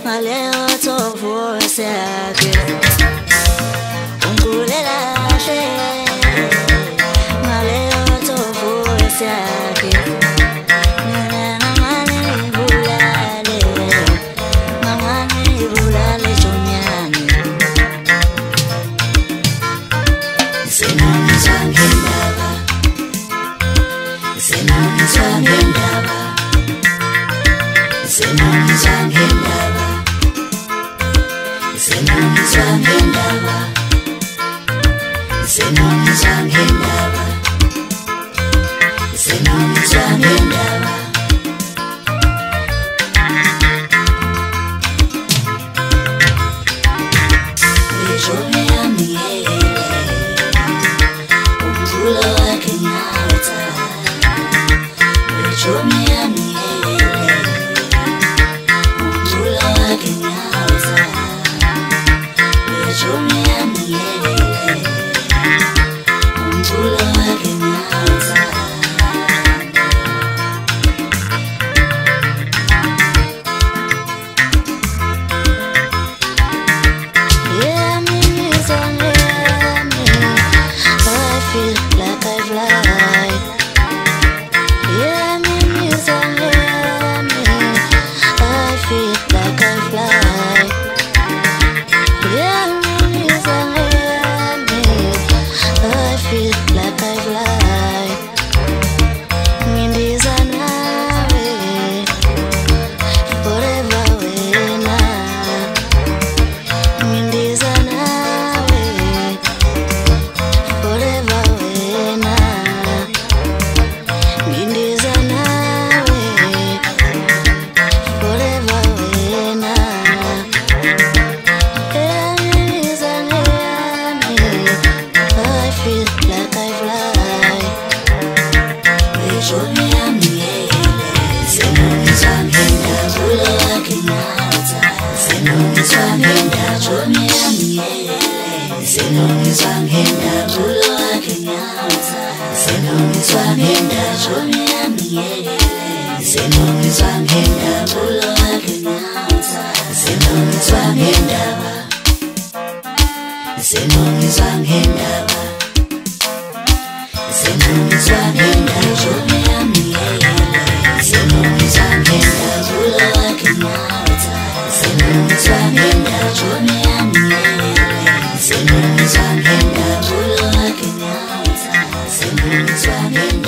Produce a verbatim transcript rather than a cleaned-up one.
Maleo to force again. Ungulela she. Maleo to force again. Nana mani bulale. Mamani bulale chonyani. Senani zwangendaba. Senani zwangendaba. Senani zwangendaba. Senani zwangendaba. Senani zwangendaba. Senani zwangendaba. Wejone amiyele. Umvula wakenyata. Wejone amiyele. Umvula wakenyata. Wejone amiyele. Umvula wakenyata. Yeah, me, me, so me, me. I feel like I fly. Yeah, me, me, so me, me. I feel like I fly. Yeah, me, me, so me, me. I feel like I fly. Mindiza nawe, forever wena. Mindiza nawe, forever wena. Mindiza nawe, forever wena. Yeah, mindiza nawe, I feel like I fly. Wejone amiyele. Senoni zwangenda bulo wakenyata. Senoni zwangenda jone amiyele. Senoni zwangenda bulo wakenyata. Senoni zwangenda jone amiyele. Senoni zwangenda bulo wakenyata. Senoni zwangenda ba. Senoni zwangenda ba. Senoni zwangenda jone amiyele. Senoni zwangenda bulo wakenyata. Senoni zwangenda jone amiyele. Senoni zwangenda bulo wakenyata. Senoni zwangenda